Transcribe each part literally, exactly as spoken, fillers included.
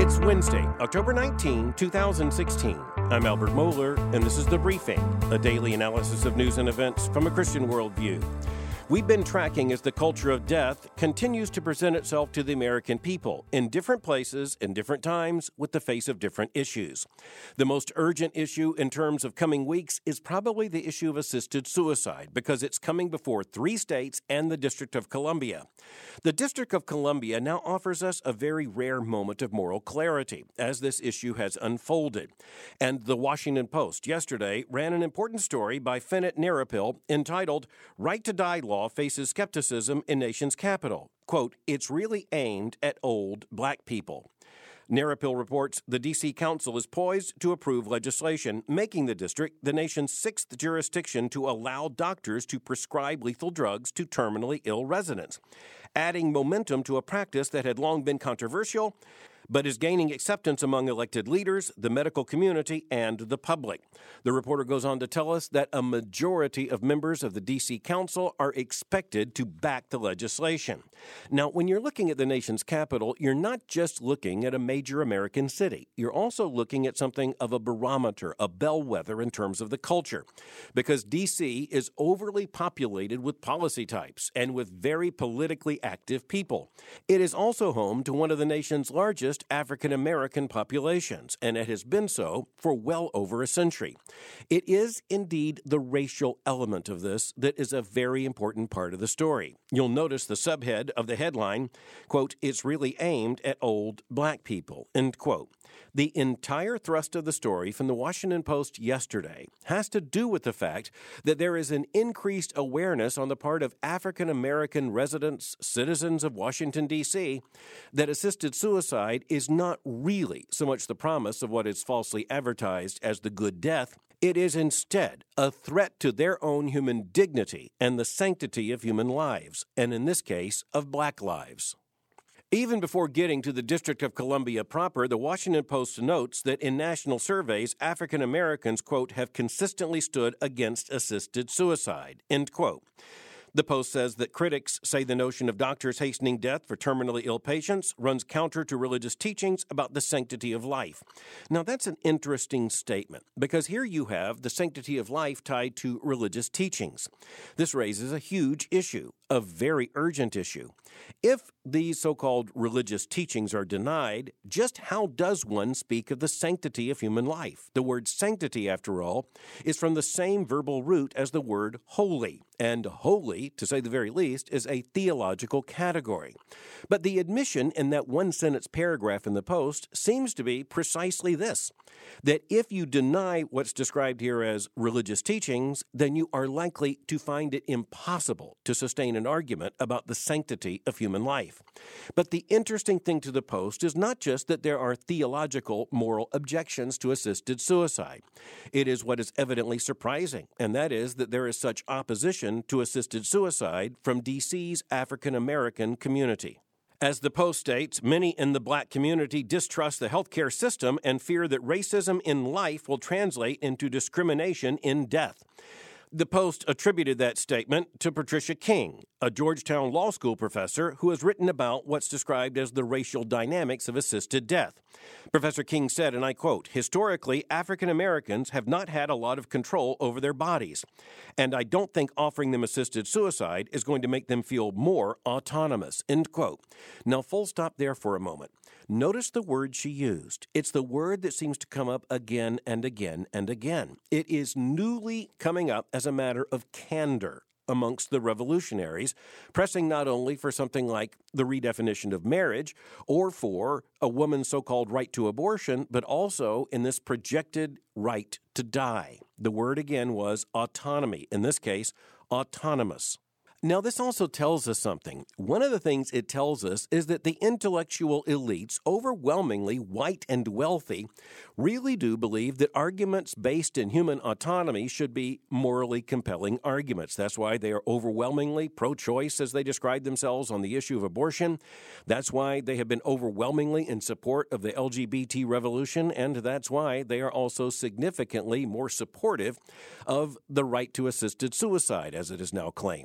It's Wednesday, October nineteenth, twenty sixteen. I'm Albert Mohler, and this is The Briefing, a daily analysis of news and events from a Christian worldview. We've been tracking as the culture of death continues to present itself to the American people in different places, in different times, with the face of different issues. The most urgent issue in terms of coming weeks is probably the issue of assisted suicide, because it's coming before three states and the District of Columbia. The District of Columbia now offers us a very rare moment of moral clarity as this issue has unfolded. And the Washington Post yesterday ran an important story by Fennet Narapil entitled, "Right to Die Law Faces Skepticism in Nation's Capital." Quote, "It's really aimed at old black people." Narapil reports the D C Council is poised to approve legislation, making the district the nation's sixth jurisdiction to allow doctors to prescribe lethal drugs to terminally ill residents, adding momentum to a practice that had long been controversial, but is gaining acceptance among elected leaders, the medical community, and the public. The reporter goes on to tell us that a majority of members of the D C Council are expected to back the legislation. Now, when you're looking at the nation's capital, you're not just looking at a major American city. You're also looking at something of a barometer, a bellwether in terms of the culture, because D C is overly populated with policy types and with very politically active people. It is also home to one of the nation's largest African-American populations, and it has been so for well over a century. It is indeed the racial element of this that is a very important part of the story. You'll notice the subhead of the headline, quote, "It's really aimed at old black people," end quote. The entire thrust of the story from the Washington Post yesterday has to do with the fact that there is an increased awareness on the part of African-American residents, citizens of Washington, D C, that assisted suicide is not really so much the promise of what is falsely advertised as the good death. It is instead a threat to their own human dignity and the sanctity of human lives, and in this case, of black lives. Even before getting to the District of Columbia proper, the Washington Post notes that in national surveys, African Americans, quote, "have consistently stood against assisted suicide," end quote. The Post says that critics say the notion of doctors hastening death for terminally ill patients runs counter to religious teachings about the sanctity of life. Now, that's an interesting statement, because here you have the sanctity of life tied to religious teachings. This raises a huge issue, a very urgent issue. If these so-called religious teachings are denied, just how does one speak of the sanctity of human life? The word sanctity, after all, is from the same verbal root as the word holy, and holy, to say the very least, is a theological category. But the admission in that one-sentence paragraph in the Post seems to be precisely this, that if you deny what's described here as religious teachings, then you are likely to find it impossible to sustain an argument about the sanctity of human life. But the interesting thing to the Post is not just that there are theological moral objections to assisted suicide. It is what is evidently surprising, and that is that there is such opposition to assisted suicide from D C's African-American community. As the Post states, many in the black community distrust the healthcare system and fear that racism in life will translate into discrimination in death. The Post attributed that statement to Patricia King, a Georgetown Law School professor who has written about what's described as the racial dynamics of assisted death. Professor King said, and I quote, "Historically, African Americans have not had a lot of control over their bodies, and I don't think offering them assisted suicide is going to make them feel more autonomous," end quote. Now, full stop there for a moment. Notice the word she used. It's the word that seems to come up again and again and again. It is newly coming up as a matter of candor amongst the revolutionaries, pressing not only for something like the redefinition of marriage or for a woman's so-called right to abortion, but also in this projected right to die. The word again was autonomy, in this case, autonomous. Now, this also tells us something. One of the things it tells us is that the intellectual elites, overwhelmingly white and wealthy, really do believe that arguments based in human autonomy should be morally compelling arguments. That's why they are overwhelmingly pro-choice, as they describe themselves, on the issue of abortion. That's why they have been overwhelmingly in support of the L G B T revolution, and that's why they are also significantly more supportive of the right to assisted suicide, as it is now claimed. But you'll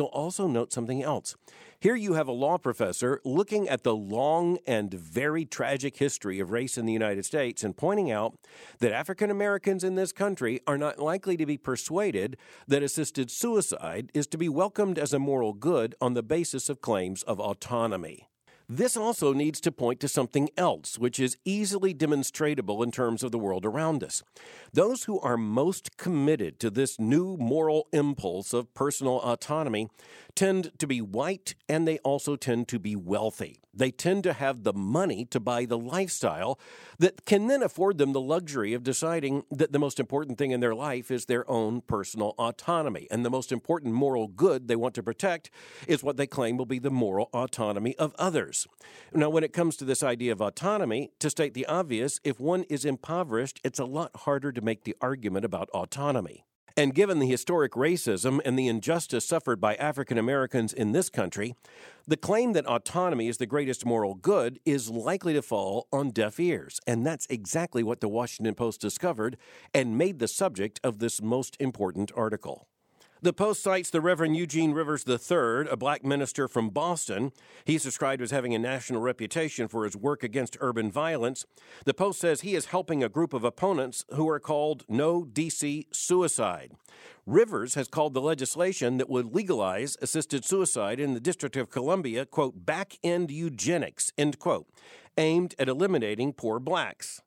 you'll also note something else. Here you have a law professor looking at the long and very tragic history of race in the United States and pointing out that African Americans in this country are not likely to be persuaded that assisted suicide is to be welcomed as a moral good on the basis of claims of autonomy. This also needs to point to something else, which is easily demonstratable in terms of the world around us. Those who are most committed to this new moral impulse of personal autonomy tend to be white, and they also tend to be wealthy. They tend to have the money to buy the lifestyle that can then afford them the luxury of deciding that the most important thing in their life is their own personal autonomy. And the most important moral good they want to protect is what they claim will be the moral autonomy of others. Now, when it comes to this idea of autonomy, to state the obvious, if one is impoverished, it's a lot harder to make the argument about autonomy. And given the historic racism and the injustice suffered by African Americans in this country, the claim that autonomy is the greatest moral good is likely to fall on deaf ears. And that's exactly what the Washington Post discovered and made the subject of this most important article. The Post cites the Reverend Eugene Rivers the third, a black minister from Boston. He's described as having a national reputation for his work against urban violence. The Post says he is helping a group of opponents who are called No D C Suicide. Rivers has called the legislation that would legalize assisted suicide in the District of Columbia, quote, back-end eugenics, end quote, aimed at eliminating poor blacks.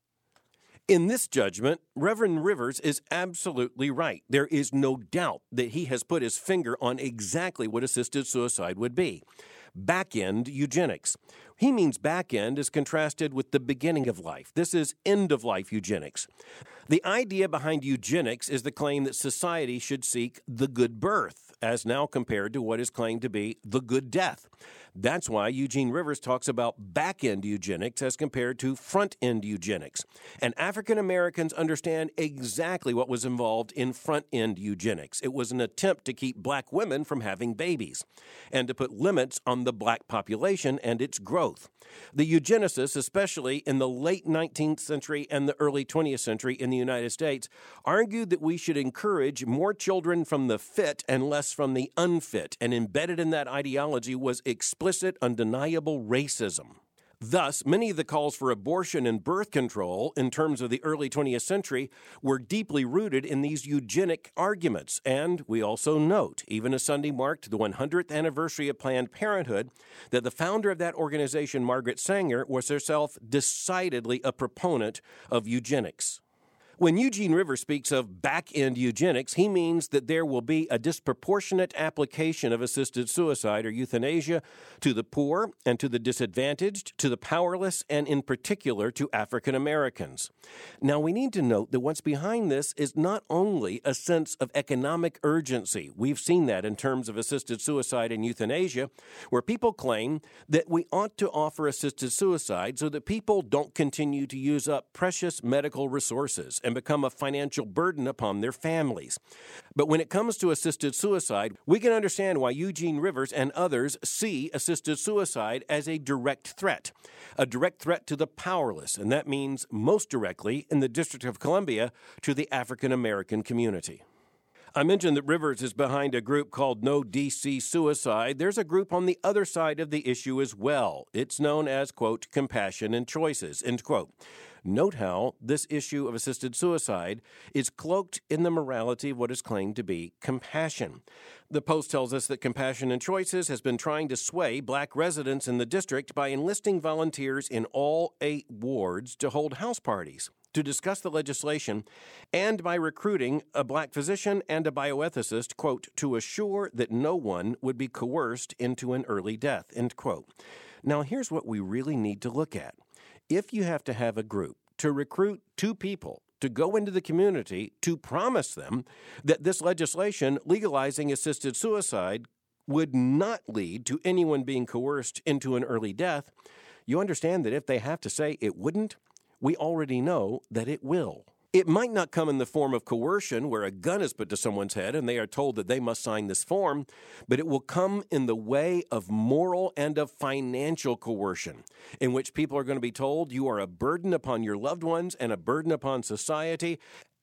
In this judgment, Reverend Rivers is absolutely right. There is no doubt that he has put his finger on exactly what assisted suicide would be. Back-end eugenics. He means back-end as contrasted with the beginning of life. This is end-of-life eugenics. The idea behind eugenics is the claim that society should seek the good birth, as now compared to what is claimed to be the good death. That's why Eugene Rivers talks about back-end eugenics as compared to front-end eugenics. And African Americans understand exactly what was involved in front-end eugenics. It was an attempt to keep black women from having babies and to put limits on the black population and its growth. The eugenicists, especially in the late nineteenth century and the early twentieth century in the United States, argued that we should encourage more children from the fit and less from the unfit, and embedded in that ideology was explicit, undeniable racism. Thus, many of the calls for abortion and birth control in terms of the early twentieth century were deeply rooted in these eugenic arguments. And we also note, even as Sunday marked the one hundredth anniversary of Planned Parenthood, that the founder of that organization, Margaret Sanger, was herself decidedly a proponent of eugenics. When Eugene Rivers speaks of back-end eugenics, he means that there will be a disproportionate application of assisted suicide or euthanasia to the poor and to the disadvantaged, to the powerless, and in particular to African Americans. Now, we need to note that what's behind this is not only a sense of economic urgency. We've seen that in terms of assisted suicide and euthanasia, where people claim that we ought to offer assisted suicide so that people don't continue to use up precious medical resources and become a financial burden upon their families. But when it comes to assisted suicide, we can understand why Eugene Rivers and others see assisted suicide as a direct threat, a direct threat to the powerless, and that means most directly in the District of Columbia to the African American community. I mentioned that Rivers is behind a group called No D C Suicide. There's a group on the other side of the issue as well. It's known as, quote, Compassion and Choices, end quote. Note how this issue of assisted suicide is cloaked in the morality of what is claimed to be compassion. The Post tells us that Compassion and Choices has been trying to sway black residents in the district by enlisting volunteers in all eight wards to hold house parties to discuss the legislation, and by recruiting a black physician and a bioethicist, quote, to assure that no one would be coerced into an early death, end quote. Now, here's what we really need to look at. If you have to have a group to recruit two people to go into the community to promise them that this legislation legalizing assisted suicide would not lead to anyone being coerced into an early death, you understand that if they have to say it wouldn't, we already know that it will. It might not come in the form of coercion, where a gun is put to someone's head and they are told that they must sign this form, but it will come in the way of moral and of financial coercion, in which people are going to be told you are a burden upon your loved ones and a burden upon society,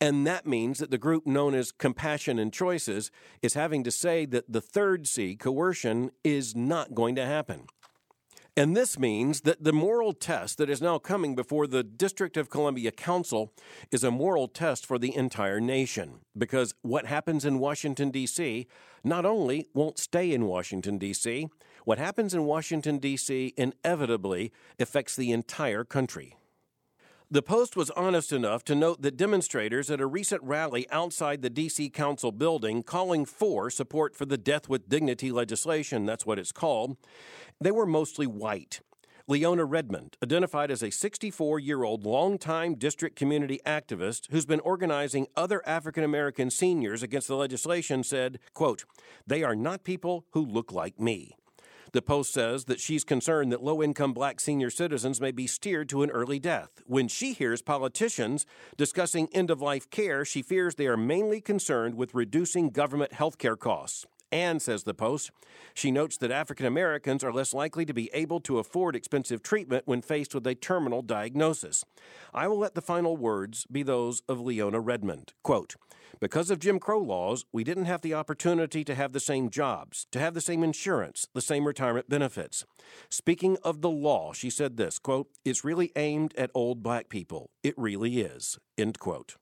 And that means that the group known as Compassion and Choices is having to say that the third C, coercion, is not going to happen. And this means that the moral test that is now coming before the District of Columbia Council is a moral test for the entire nation, because what happens in Washington, D C not only won't stay in Washington, D C, what happens in Washington, D C inevitably affects the entire country. The Post was honest enough to note that demonstrators at a recent rally outside the D C Council building calling for support for the Death with Dignity legislation, that's what it's called, they were mostly white. Leona Redmond, identified as a sixty-four-year-old longtime district community activist who's been organizing other African-American seniors against the legislation, said, quote, "They are not people who look like me." The Post says that she's concerned that low-income black senior citizens may be steered to an early death. When she hears politicians discussing end-of-life care, she fears they are mainly concerned with reducing government health care costs. And, says the Post, she notes that African Americans are less likely to be able to afford expensive treatment when faced with a terminal diagnosis. I will let the final words be those of Leona Redmond. Quote, "Because of Jim Crow laws, we didn't have the opportunity to have the same jobs, to have the same insurance, the same retirement benefits. Speaking of the law, she said this, quote, "It's really aimed at old black people. It really is," end quote.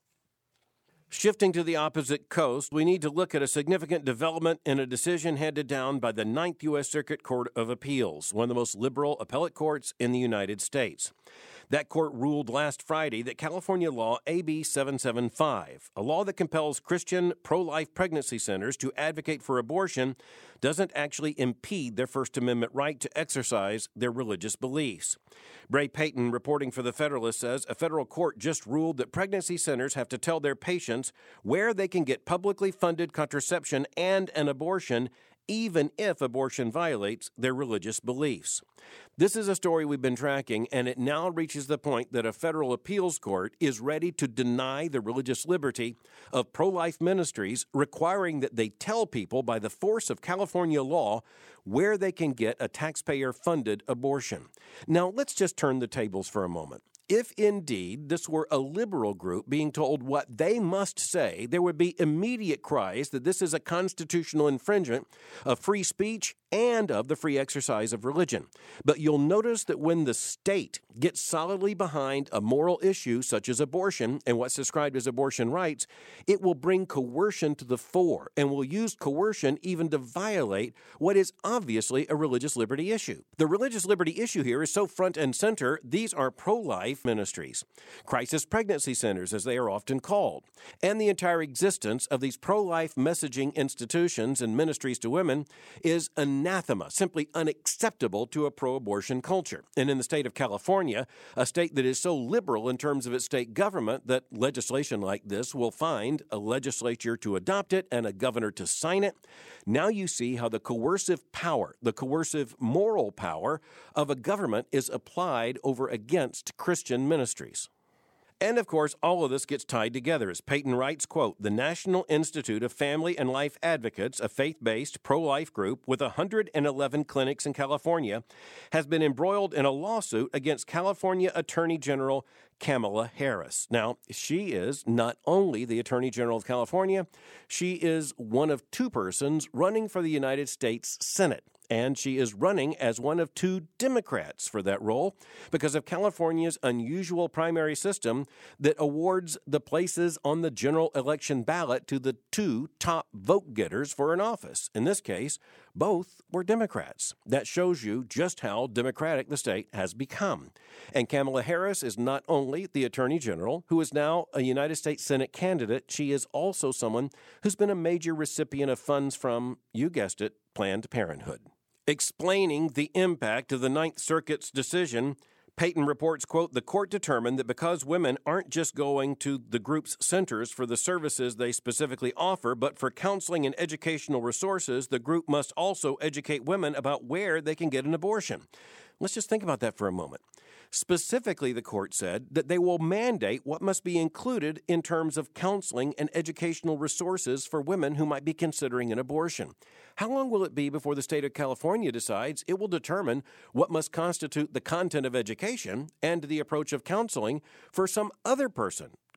Shifting to the opposite coast, we need to look at a significant development in a decision handed down by the Ninth U S Circuit Court of Appeals, one of the most liberal appellate courts in the United States. That court ruled last Friday that California law A B seven seventy-five, a law that compels Christian pro-life pregnancy centers to advocate for abortion, doesn't actually impede their First Amendment right to exercise their religious beliefs. Bray Payton, reporting for The Federalist, says a federal court just ruled that pregnancy centers have to tell their patients where they can get publicly funded contraception and an abortion, even if abortion violates their religious beliefs. This is a story we've been tracking, and it now reaches the point that a federal appeals court is ready to deny the religious liberty of pro-life ministries, requiring that they tell people by the force of California law where they can get a taxpayer-funded abortion. Now, let's just turn the tables for a moment. If indeed this were a liberal group being told what they must say, there would be immediate cries that this is a constitutional infringement of free speech and of the free exercise of religion. But you'll notice that when the state gets solidly behind a moral issue such as abortion and what's described as abortion rights, it will bring coercion to the fore and will use coercion even to violate what is obviously a religious liberty issue. The religious liberty issue here is so front and center, these are pro-life ministries, crisis pregnancy centers as they are often called, and the entire existence of these pro-life messaging institutions and ministries to women is anathema, simply unacceptable to a pro-abortion culture. And in the state of California, a state that is so liberal in terms of its state government that legislation like this will find a legislature to adopt it and a governor to sign it, now you see how the coercive power, the coercive moral power of a government is applied over against Christian ministries. And, of course, all of this gets tied together. As Payton writes, quote, "The National Institute of Family and Life Advocates, a faith-based pro-life group with one hundred eleven clinics in California, has been embroiled in a lawsuit against California Attorney General Kamala Harris." Now, she is not only the Attorney General of California, she is one of two persons running for the United States Senate. And she is running as one of two Democrats for that role because of California's unusual primary system that awards the places on the general election ballot to the two top vote getters for an office. In this case, both were Democrats. That shows you just how Democratic the state has become. And Kamala Harris is not only the Attorney General, who is now a United States Senate candidate, she is also someone who's been a major recipient of funds from, you guessed it, Planned Parenthood. Explaining the impact of the Ninth Circuit's decision, Payton reports, quote, "The court determined that because women aren't just going to the group's centers for the services they specifically offer, but for counseling and educational resources, the group must also educate women about where they can get an abortion." Let's just think about that for a moment. Specifically, the court said that they will mandate what must be included in terms of counseling and educational resources for women who might be considering an abortion. How long will it be before the state of California decides it will determine what must constitute the content of education and the approach of counseling for some other person,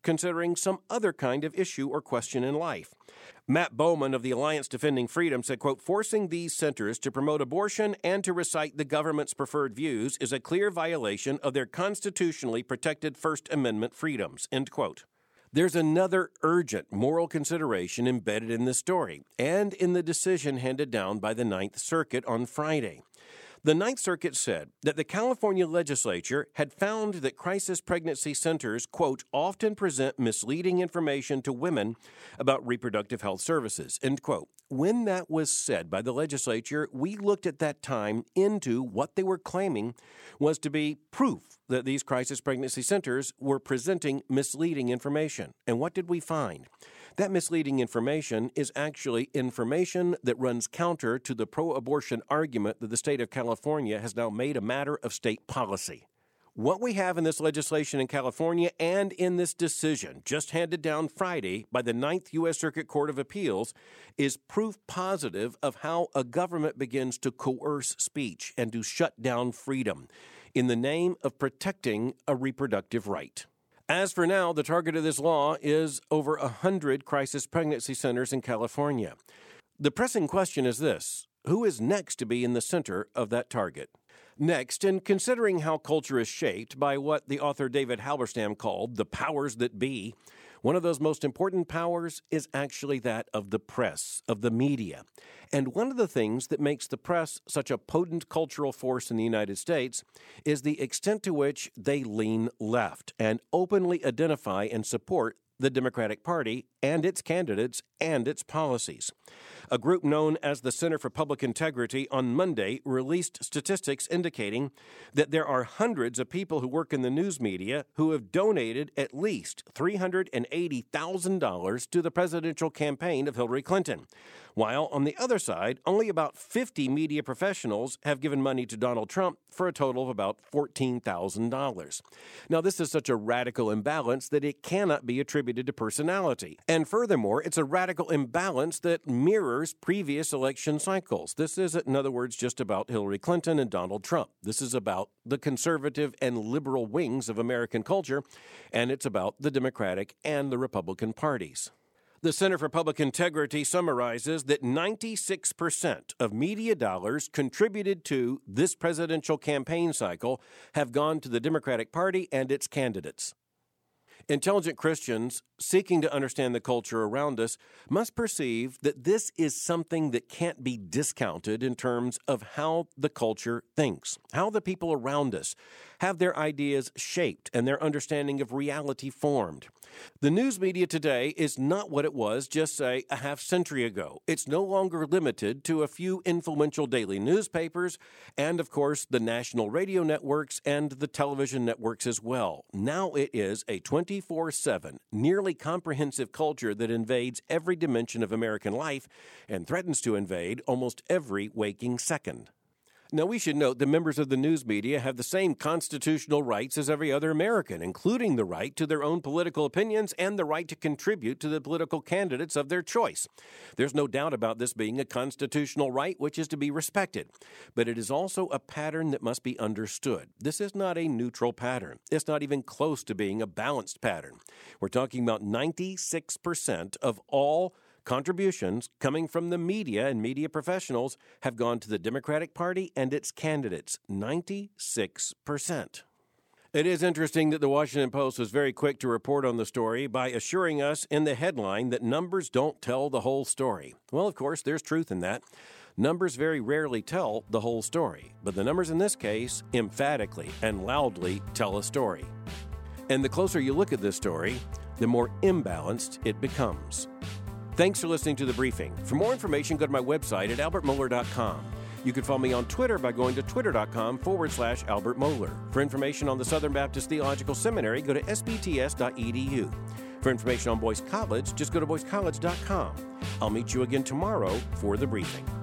considering some other kind of issue or question in life. Matt Bowman of the Alliance Defending Freedom said, quote, forcing these centers to promote abortion and to recite the government's preferred views is a clear violation of their constitutionally protected First Amendment freedoms, end quote. There's another urgent moral consideration embedded in this story and in the decision handed down by the Ninth Circuit on Friday. The Ninth Circuit said that the California legislature had found that crisis pregnancy centers, quote, often present misleading information to women about reproductive health services, end quote. When that was said by the legislature, we looked at that time into what they were claiming was to be proof that these crisis pregnancy centers were presenting misleading information. And what did we find? That misleading information is actually information that runs counter to the pro-abortion argument that the state of California has now made a matter of state policy. What we have in this legislation in California and in this decision just handed down Friday by the Ninth U S Circuit Court of Appeals is proof positive of how a government begins to coerce speech and to shut down freedom in the name of protecting a reproductive right. As for now, the target of this law is over one hundred crisis pregnancy centers in California. The pressing question is this: who is next to be in the center of that target? Next, in considering how culture is shaped by what the author David Halberstam called the powers that be, one of those most important powers is actually that of the press, of the media. And one of the things that makes the press such a potent cultural force in the United States is the extent to which they lean left and openly identify and support the Democratic Party and its candidates and its policies. A group known as the Center for Public Integrity on Monday released statistics indicating that there are hundreds of people who work in the news media who have donated at least three hundred eighty thousand dollars to the presidential campaign of Hillary Clinton, while on the other side, only about fifty media professionals have given money to Donald Trump for a total of about fourteen thousand dollars. Now, this is such a radical imbalance that it cannot be attributed to personality. And furthermore, it's a radical imbalance that mirrors previous election cycles. This isn't, in other words, just about Hillary Clinton and Donald Trump. This is about the conservative and liberal wings of American culture, and it's about the Democratic and the Republican parties. The Center for Public Integrity summarizes that ninety-six percent of media dollars contributed to this presidential campaign cycle have gone to the Democratic Party and its candidates. Intelligent Christians seeking to understand the culture around us must perceive that this is something that can't be discounted in terms of how the culture thinks, how the people around us have their ideas shaped and their understanding of reality formed. The news media today is not what it was just, say, a half century ago. It's no longer limited to a few influential daily newspapers and, of course, the national radio networks and the television networks as well. Now it is a twenty-four seven, nearly comprehensive culture that invades every dimension of American life and threatens to invade almost every waking second. Now, we should note that members of the news media have the same constitutional rights as every other American, including the right to their own political opinions and the right to contribute to the political candidates of their choice. There's no doubt about this being a constitutional right, which is to be respected. But it is also a pattern that must be understood. This is not a neutral pattern. It's not even close to being a balanced pattern. We're talking about ninety-six percent of all contributions coming from the media and media professionals have gone to the Democratic Party and its candidates, ninety-six percent. It is interesting that the Washington Post was very quick to report on the story by assuring us in the headline that numbers don't tell the whole story. Well, of course, there's truth in that. Numbers very rarely tell the whole story, but the numbers in this case emphatically and loudly tell a story. And the closer you look at this story, the more imbalanced it becomes. Thanks for listening to The Briefing. For more information, go to my website at albert mohler dot com. You can follow me on Twitter by going to twitter.com forward slash Albert Mohler. For information on the Southern Baptist Theological Seminary, go to s b t s dot e d u. For information on Boyce College, just go to boyce college dot com. I'll meet you again tomorrow for The Briefing.